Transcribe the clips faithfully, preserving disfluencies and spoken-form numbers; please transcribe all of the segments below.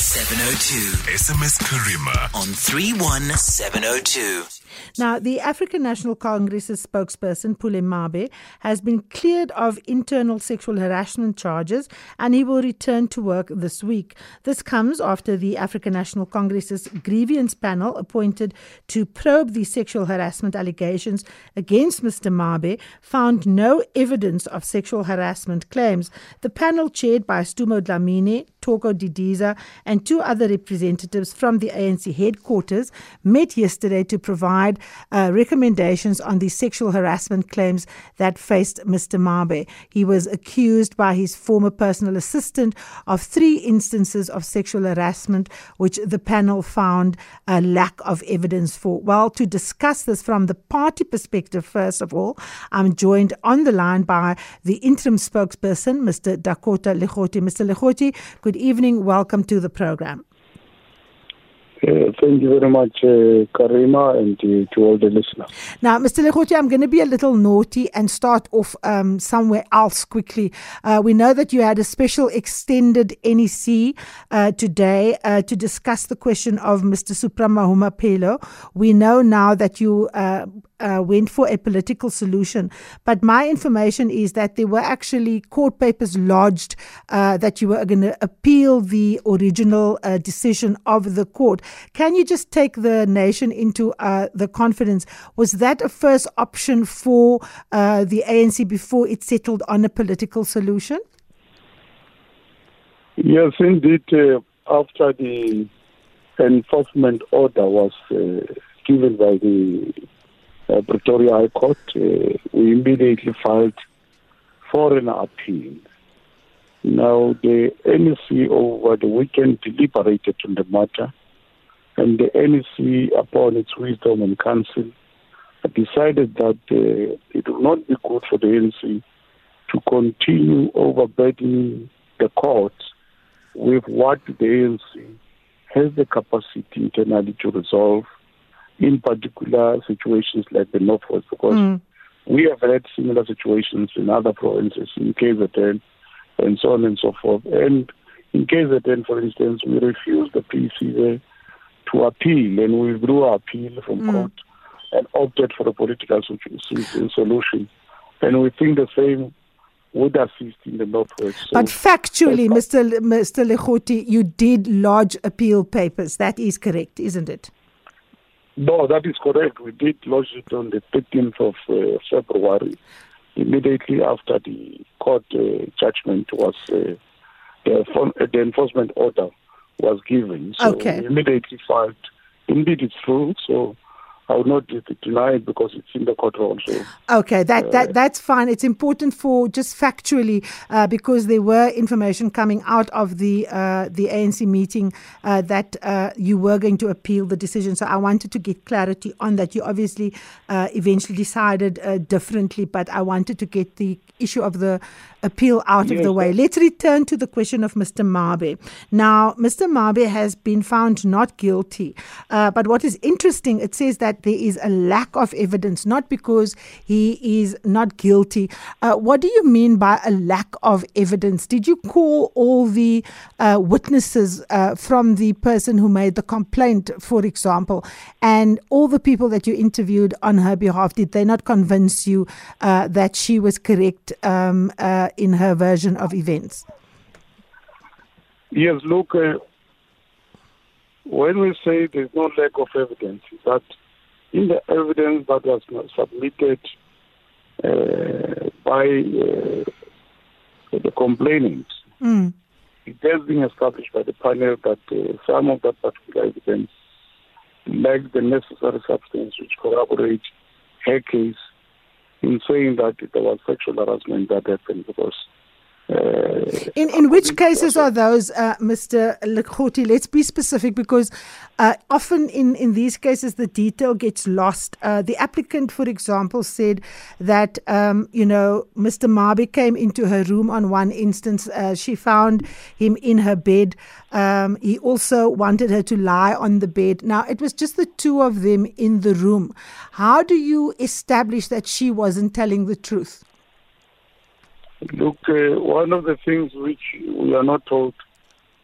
seven oh two. S M S Karima on three one seven oh two. Now, the African National Congress's spokesperson, Pule Mabe, has been cleared of internal sexual harassment charges and he will return to work this week. This comes after the African National Congress's grievance panel appointed to probe the sexual harassment allegations against Mister Mabe found no evidence of sexual harassment claims. The panel, chaired by Stumo Dlamini, Toko Didiza and two other representatives from the A N C headquarters, met yesterday to provide uh, recommendations on the sexual harassment claims that faced Mister Mabe. He was accused by his former personal assistant of three instances of sexual harassment, which the panel found a lack of evidence for. Well, to discuss this from the party perspective, first of all, I'm joined on the line by the interim spokesperson, Mister Dakota Lekgoti. Mister Lekgoti, good evening. Welcome to the program. Uh, thank you very much, uh, Karima, and to, to all the listeners. Now, Mister Lekgoti, I'm going to be a little naughty and start off um, somewhere else quickly. Uh, we know that you had a special extended N E C uh, today uh, to discuss the question of Mister Supramahuma Phelo. We know now that you uh, uh, went for a political solution, but my information is that there were actually court papers lodged uh, that you were going to appeal the original uh, decision of the court. Can you just take the nation into uh, the confidence? Was that a first option for uh, the A N C before it settled on a political solution? Yes, indeed. Uh, after the enforcement order was uh, given by the uh, Pretoria High Court, uh, we immediately filed for an appeal. Now, the N E C over the weekend deliberated on the matter, and the N E C, upon its wisdom and counsel, decided that uh, it would not be good for the N E C to continue overburdening the court with what the A N C has the capacity internally to resolve, in particular situations like the Northwest, because mm. we have had similar situations in other provinces, in K Z N, and so on and so forth. And in K Z N, for instance, we refused the P C there to appeal, and we withdrew our appeal from mm. court and opted for a political solution. And we think the same would assist in the Northwest. So, but factually, Mister L- Mister Lekgoti, you did lodge appeal papers. That is correct, isn't it? No, that is correct. We did lodge it on the thirteenth of uh, February, immediately after the court uh, judgment was, uh, the, the enforcement order was given. So okay. we immediately filed. Indeed, it's true. So I would not deny it because it's in the court also. Okay, that, that that's fine. It's important for just factually uh, because there were information coming out of the uh, the A N C meeting uh, that uh, you were going to appeal the decision. So I wanted to get clarity on that. You obviously uh, eventually decided uh, differently, but I wanted to get the issue of the appeal out yes, of the way. Sir. Let's return to the question of Mister Mabe. Now, Mister Mabe has been found not guilty, uh, but what is interesting, it says that there is a lack of evidence, not because he is not guilty. Uh, what do you mean by a lack of evidence? Did you call all the uh, witnesses uh, from the person who made the complaint, for example, and all the people that you interviewed on her behalf? Did they not convince you uh, that she was correct um, uh, in her version of events? Yes, look, uh, when we say there's no lack of evidence, that in the evidence that was submitted uh, by uh, the complainant, mm. it has been established by the panel that uh, some of that particular evidence lacks the necessary substance which corroborates her case in saying that there was sexual harassment that happened because Uh, in in which cases are those, uh, Mister Lekgoti? Let's be specific because uh, often in, in these cases the detail gets lost. Uh, the applicant, for example, said that, um, you know, Mister Mabe came into her room on one instance. Uh, she found him in her bed. Um, he also wanted her to lie on the bed. Now, it was just the two of them in the room. How do you establish that she wasn't telling the truth? Look, uh, one of the things which we are not told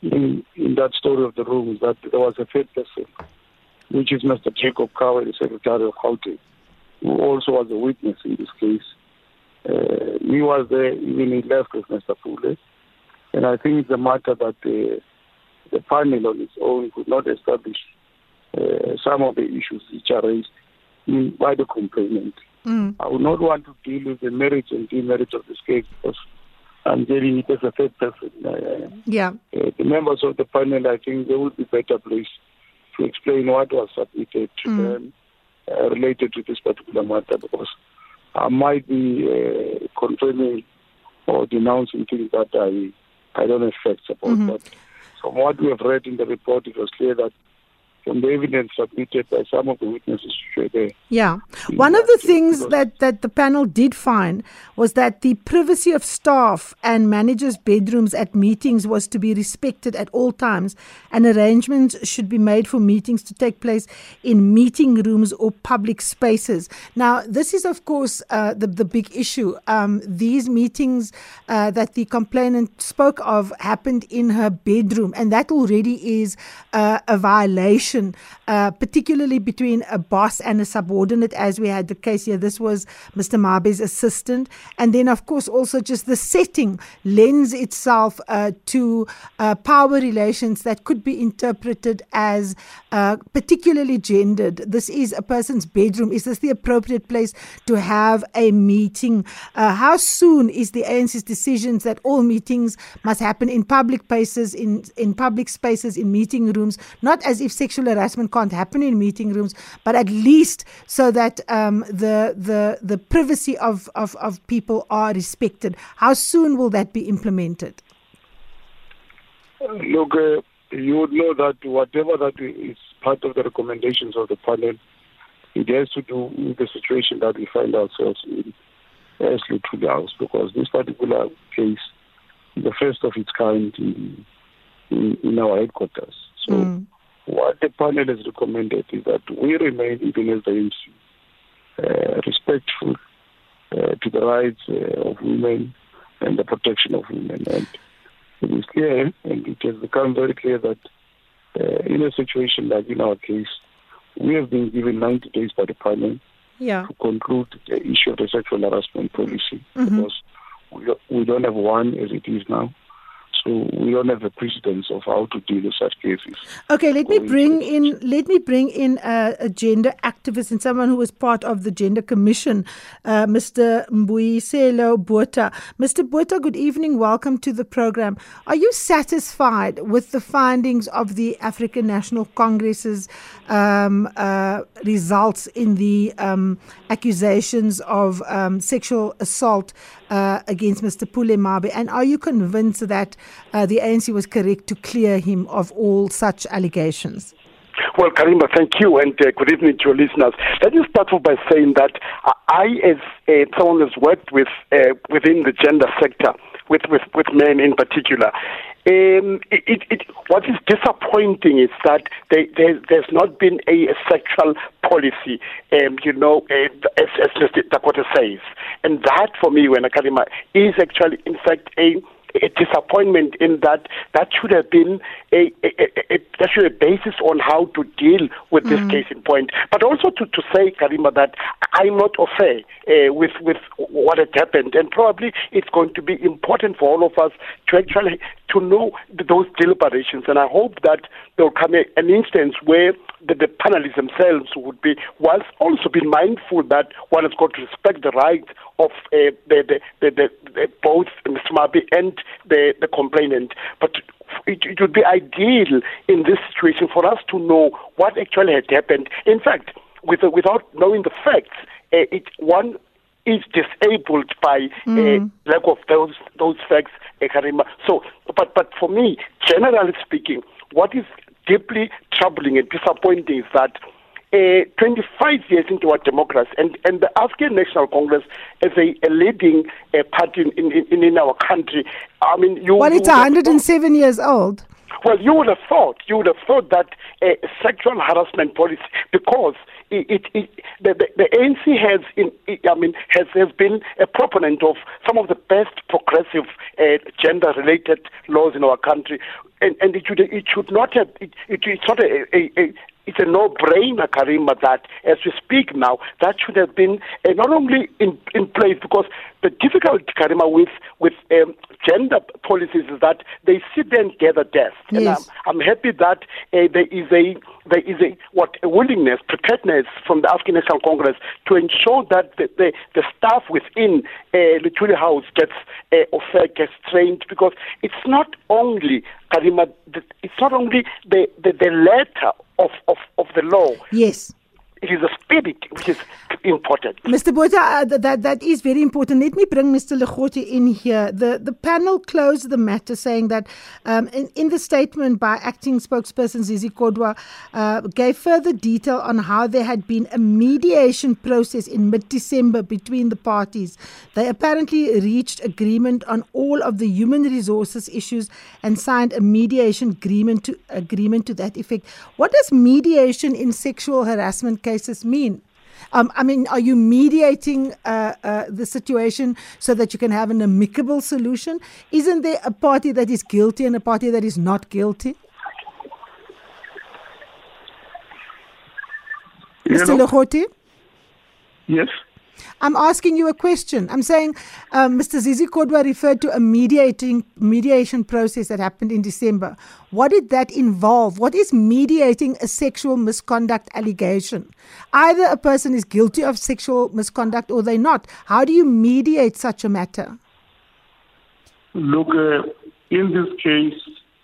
in, in that story of the rooms that there was a third person, which is Mister Jacob Cower, the Secretary of Gauteng, who also was a witness in this case. Uh, he was there, even he left with Mister Pule. And I think it's a matter that the, the panel on its own could not establish uh, some of the issues which are raised in, by the complainant. Mm. I would not want to deal with the merits and demerits of this case because I'm getting it as a third person. Uh, yeah. Uh, the members of the panel, I think they would be better placed to explain what was submitted to mm. them uh, related to this particular matter, because I might be uh, confirming or denouncing things that I, I don't have facts about. Mm-hmm. But from what we have read in the report, it was clear that from the evidence submitted by some of the witnesses who were there. Yeah. One of the things that, that the panel did find was that the privacy of staff and managers' bedrooms at meetings was to be respected at all times, and arrangements should be made for meetings to take place in meeting rooms or public spaces. Now, this is, of course, uh, the, the big issue. Um, these meetings uh, that the complainant spoke of happened in her bedroom, and that already is uh, a violation. Uh, particularly between a boss and a subordinate, as we had the case here. This was Mister Mabe's assistant. And then, of course, also just the setting lends itself uh, to uh, power relations that could be interpreted as uh, particularly gendered. This is a person's bedroom. Is this the appropriate place to have a meeting? Uh, how soon is the A N C's decisions that all meetings must happen in public places, in, in public spaces, in meeting rooms, not as if sexual harassment can't happen in meeting rooms, but at least so that um, the the the privacy of, of, of people are respected. How soon will that be implemented? Look, uh, you would know that whatever that is part of the recommendations of the panel, it has to do with the situation that we find ourselves in as Luthuli House, because this particular case is the first of its kind in, in, in our headquarters. So. Mm. What the panel has recommended is that we remain, even as the A N C, uh, respectful uh, to the rights uh, of women and the protection of women. And it is clear, and it has become very clear that uh, in a situation like in our case, we have been given ninety days by the panel yeah. to conclude the issue of the sexual harassment policy, mm-hmm. because we, we don't have one as it is now. So we don't have a precedence of how to deal with such cases. Okay, let me bring in let me bring in a, a gender activist and someone who was part of the Gender Commission, uh, Mister Mbuyiselo Botha. Mister Botha, good evening. Welcome to the program. Are you satisfied with the findings of the African National Congress's um, uh, results in the um, accusations of um, sexual assault uh, against Mister Pule Mabe? And are you convinced that Uh, the A N C was correct to clear him of all such allegations? Well, Karima, thank you, and uh, good evening to your listeners. Let me start off by saying that I, as uh, someone who's worked with uh, within the gender sector, with, with, with men in particular, um, it, it, what is disappointing is that they, there, there's not been a, a sexual policy, um, you know, uh, as, as Mister Dakota says. And that, for me, when Karima, is actually, in fact, a a disappointment in that that should have been a, a, a, a that should have a basis on how to deal with this mm. case in point. But also to, to say, Karima, that I'm not au fait uh, with, with what had happened. And probably it's going to be important for all of us to actually to know those deliberations. And I hope that there will come a, an instance where the, the panelists themselves would be, whilst also be mindful that one has got to respect the rights of uh, the, the, the, the, the both Mister Mabe and the, the complainant. But it, it would be ideal in this situation for us to know what actually had happened. In fact, with, without knowing the facts, uh, it one is disabled by mm. uh, lack of those those facts, uh, Karima. So, but but for me, generally speaking, what is deeply troubling and disappointing is that Uh, twenty-five years into our democracy, and, and the African National Congress as a, a leading uh, party in, in, in our country. I mean, you. Well, it's one hundred seven thought, years old. Well, you would have thought, you would have thought that a uh, sexual harassment policy, because it, it, it the, the, the A N C has, in, I mean, has, has been a proponent of some of the best progressive uh, gender-related laws in our country, and, and it should it should not have it, it, it's not a, a, a it's a no-brainer, Karima, that as we speak now, that should have been uh, not only in, in place, because the difficulty, Karima, with with um, gender policies is that they sit there and gather dust. Yes. And I'm, I'm happy that uh, there is a there is a what a willingness, preparedness from the African National Congress to ensure that the the, the staff within uh, Luthuli House gets uh, or gets trained, because it's not only, Karima, it's not only the the, the letter of, of, of the law. Yes. It is a spirit which is important. Mister Botha, uh, that, that is very important. Let me bring Mister Legote in here. The the panel closed the matter saying that um, in, in the statement by acting spokesperson Zizi Kodwa uh, gave further detail on how there had been a mediation process in mid-December between the parties. They apparently reached agreement on all of the human resources issues and signed a mediation agreement to agreement to that effect. What does mediation in sexual harassment cases mean? Um, I mean, are you mediating uh, uh, the situation so that you can have an amicable solution? Isn't there a party that is guilty and a party that is not guilty? You Mister Legote? Yes. I'm asking you a question. I'm saying um, Mister Zizi Kodwa referred to a mediating mediation process that happened in December. What did that involve? What is mediating a sexual misconduct allegation? Either a person is guilty of sexual misconduct or they're not. How do you mediate such a matter? Look, uh, in this case,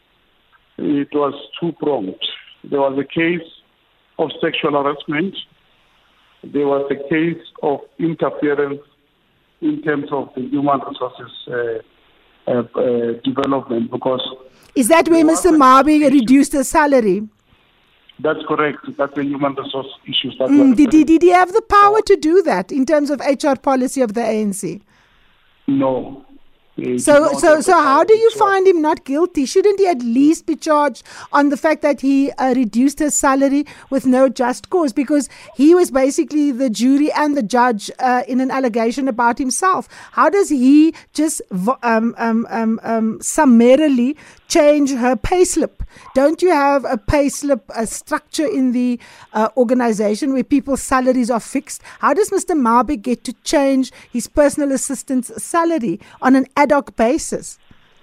it was two-pronged. There was a case of sexual harassment. There was a case of interference in terms of the human resources uh, uh, uh, development, because... Is that where Mister Mabi reduced his salary? That's correct. That's the human resource issues. That mm, did, did, did he have the power to do that in terms of H R policy of the A N C? No. So, so, so how do you find him not guilty? Shouldn't he at least be charged on the fact that he uh, reduced his salary with no just cause? Because he was basically the jury and the judge uh, in an allegation about himself. How does he just um, um, um, um, summarily change her payslip? Don't you have a payslip, a structure in the uh, organization where people's salaries are fixed? How does Mister Mabi get to change his personal assistant's salary on an ad hoc basis?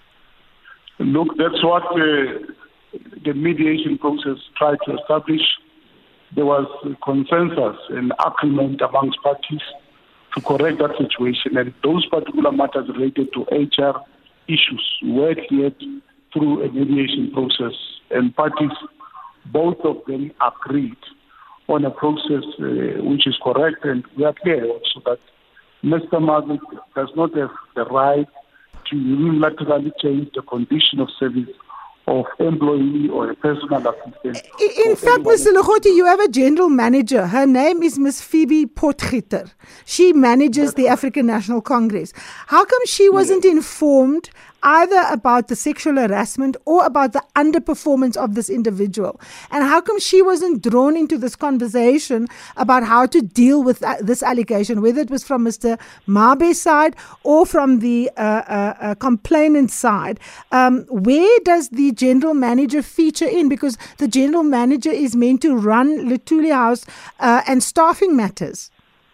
Look, that's what uh, the mediation process tried to establish. There was consensus and agreement amongst parties to correct that situation, and those particular matters related to H R issues were cleared through a mediation process, and parties, both of them agreed on a process uh, which is correct, and we are clear also that Mister Mabi does not have the right to unilaterally change the condition of service of employee or a personal assistant. In fact, Mister Legote, you have a general manager. Her name is Miss Phoebe Potgieter. She manages the African National Congress. How come she wasn't yeah. informed either about the sexual harassment or about the underperformance of this individual? And how come she wasn't drawn into this conversation about how to deal with this allegation, whether it was from Mister Mabe's side or from the uh, uh, uh, complainant side? Um, where does the general manager feature in? Because the general manager is meant to run Luthuli House uh, and staffing matters.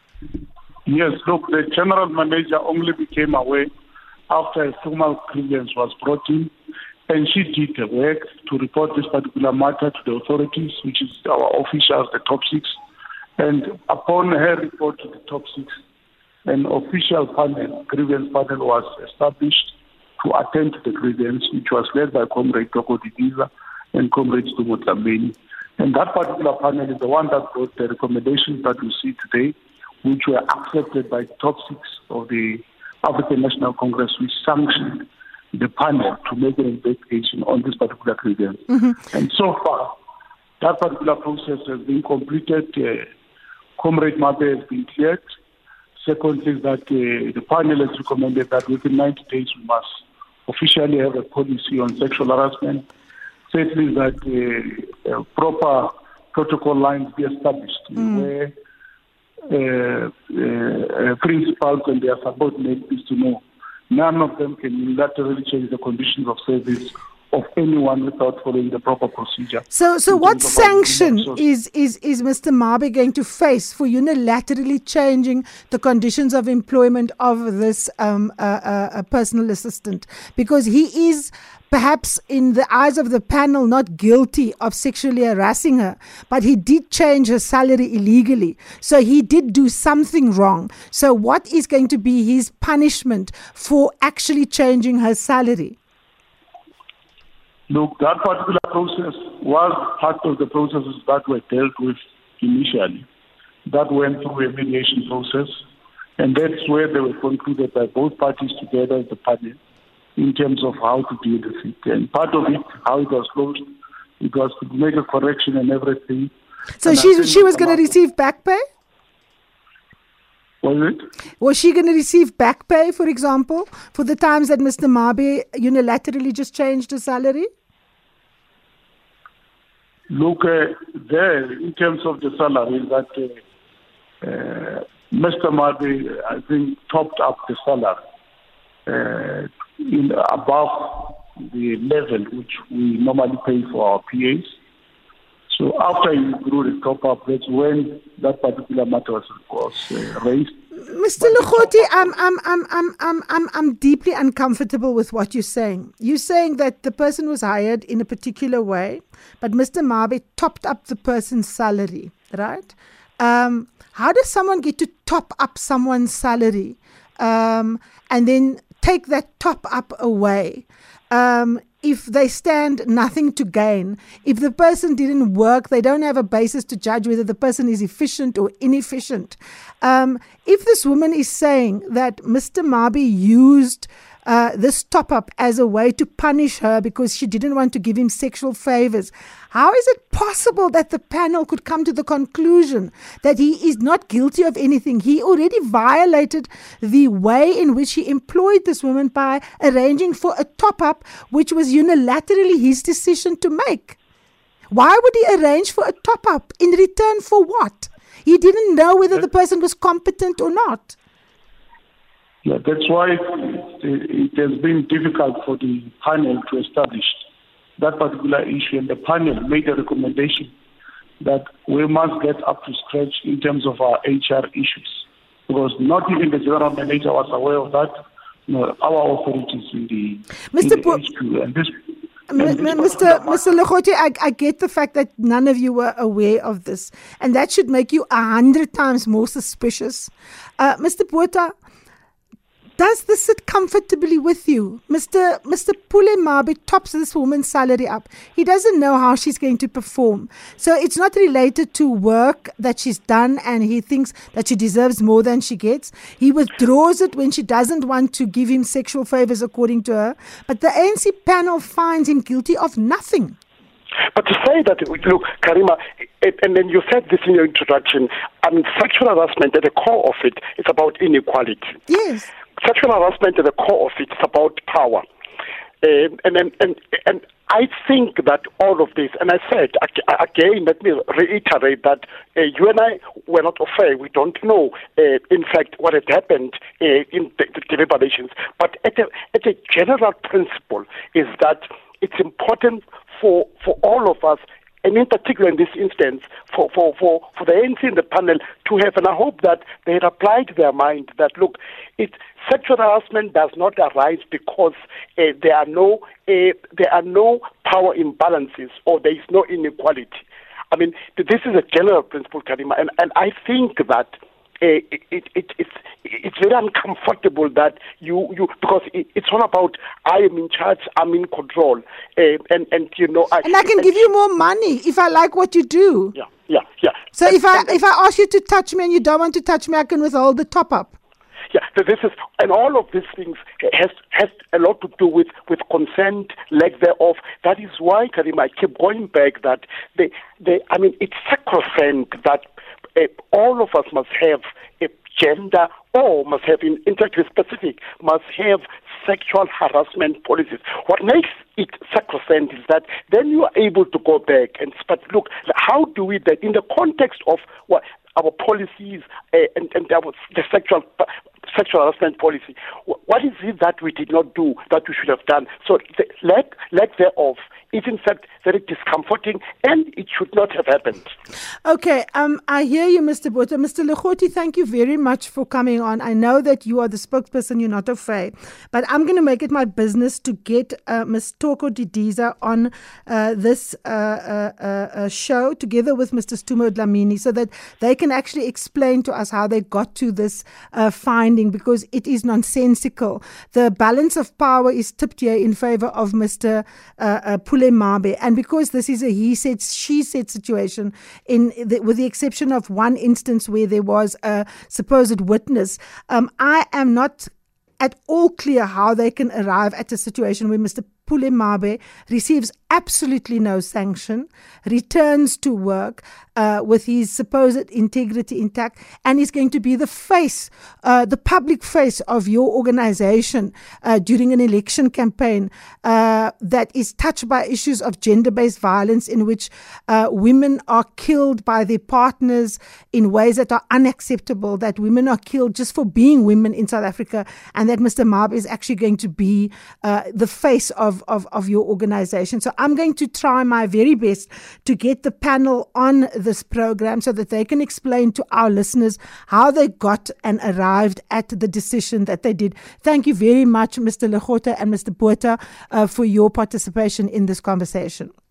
Yes, look, the general manager only became aware after a formal grievance was brought in, and she did the work to report this particular matter to the authorities, which is our officials, the top six. And upon her report to the top six, an official panel, grievance panel, was established to attend to the grievance, which was led by Comrade Toko Didiza and Comrade Stumo Tlambeni. And that particular panel is the one that brought the recommendations that we see today, which were accepted by the top six of the African National Congress, which sanctioned the panel to make an investigation on this particular grievance. Mm-hmm. And so far, that particular process has been completed. Uh, Comrade Mabe has been cleared. Second is that uh, the panel has recommended that within ninety days we must officially have a policy on sexual harassment. Thirdly is that uh, a proper protocol lines be established mm. where uh, uh, principals and their subordinates is to know none of them can unilaterally change the conditions of service of anyone without following the proper procedure. So, so what sanction is, is, is Mister Mabe going to face for unilaterally changing the conditions of employment of this um, uh, uh, personal assistant? Because he is perhaps in the eyes of the panel not guilty of sexually harassing her, but he did change her salary illegally. So he did do something wrong. So what is going to be his punishment for actually changing her salary? Look, that particular process was part of the processes that were dealt with initially. That went through a mediation process, and that's where they were concluded by both parties together as the panel in terms of how to deal with it. And part of it, how it was closed, it was to make a correction and everything. So and she, she was going to receive back pay? Was it? Was she going to receive back pay, for example, for the times that Mister Mabe unilaterally just changed her salary? Look, uh, there, in terms of the salary, that uh, uh, Mister Mabe, I think, topped up the salary uh, in above the level which we normally pay for our P As. So after you grew the top up, that's when that particular matter was, was uh, raised. Mister Lekgoti, I'm, I'm, I'm, I'm, I'm, I'm, I'm deeply uncomfortable with what you're saying. You're saying that the person was hired in a particular way, but Mister Mabe topped up the person's salary, right? Um, how does someone get to top up someone's salary um, and then take that top up away? Um, if they stand nothing to gain, if the person didn't work, they don't have a basis to judge whether the person is efficient or inefficient. Um, if this woman is saying that Mister Mabe used uh, this top-up as a way to punish her because she didn't want to give him sexual favors, how is it possible that the panel could come to the conclusion that he is not guilty of anything? He already violated the way in which he employed this woman by arranging for a top-up, which was unilaterally his decision to make. Why would he arrange for a top-up? In return for what? He didn't know whether the person was competent or not. Yeah, that's why it, it, it has been difficult for the panel to establish that particular issue, and the panel made a recommendation that we must get up to scratch in terms of our H R issues, because not even the general manager was aware of that. You know, our authorities in the, Mister in the H Q, and this. Mister Mister Lekgoti, I, I get the fact that none of you were aware of this, and that should make you a hundred times more suspicious. Uh, Mister Botha, does this sit comfortably with you? Mister Mister Pule Mabe tops this woman's salary up. He doesn't know how she's going to perform. So it's not related to work that she's done and he thinks that she deserves more than she gets. He withdraws it when she doesn't want to give him sexual favors, according to her. But the A N C panel finds him guilty of nothing. But to say that, look, Karima, it, and then you said this in your introduction, I mean, sexual harassment at the core of it is about inequality. Yes. Sexual harassment at the core of it is about power. Um, and, and, and, and I think that all of this, and I said, again, let me reiterate that uh, you and I were not afraid. We don't know, uh, in fact, what had happened uh, in the, the deliberations. But at a, at a general principle is that it's important for, for all of us, and in particular in this instance, for, for, for, for the A N C and the panel to have, and I hope that they had applied their mind that, look, it, sexual harassment does not arise because uh, there are no uh, there are no power imbalances or there is no inequality. I mean, this is a general principle, Karima, and, and I think that Uh, it, it, it, it's it's very uncomfortable that you, you because it, it's all about I am in charge, I'm in control, uh, and and you know I, and I can and give you more money if I like what you do. Yeah, yeah, yeah. So and, if I and, if I ask you to touch me and you don't want to touch me, I can withhold the top up. Yeah, so this is, and all of these things has has a lot to do with, with consent, lack thereof. That is why, Karima, I keep going back that they, they I mean, it's sacrosanct that uh, all of us must have a gender, or must have, in, in fact, specific, must have sexual harassment policies. What makes it sacrosanct is that then you are able to go back and, but look, how do we, that in the context of what our policies uh, and, and our, the sexual sexual harassment policy, what is it that we did not do that we should have done? So the lack, lack thereof is in fact very discomforting, and it should not have happened. Okay, um, I hear you, Mister Botha. Mister Lekgoti, thank you very much for coming on. I know that you are the spokesperson, you're not afraid, but I'm going to make it my business to get uh, Miz Toko Didiza on uh, this uh, uh, uh, show together with Mister Stumo Dlamini so that they can actually explain to us how they got to this uh, finding, because it is nonsensical. The balance of power is tipped here in favor of Mister Uh, uh, Pule Mabe, and because this is a he said, she said situation, in the, with the exception of one instance where there was a supposed witness, um, I am not at all clear how they can arrive at a situation where Mister Pule Mabe receives absolutely no sanction, returns to work uh, with his supposed integrity intact, and is going to be the face, uh, the public face of your organization uh, during an election campaign uh, that is touched by issues of gender-based violence, in which uh, women are killed by their partners in ways that are unacceptable, that women are killed just for being women in South Africa, and that Mister Mabe is actually going to be uh, the face of Of, of your organization. So I'm going to try my very best to get the panel on this program so that they can explain to our listeners how they got and arrived at the decision that they did. Thank you very much, Mister Lekgoti and Mister Botha, uh, for your participation in this conversation.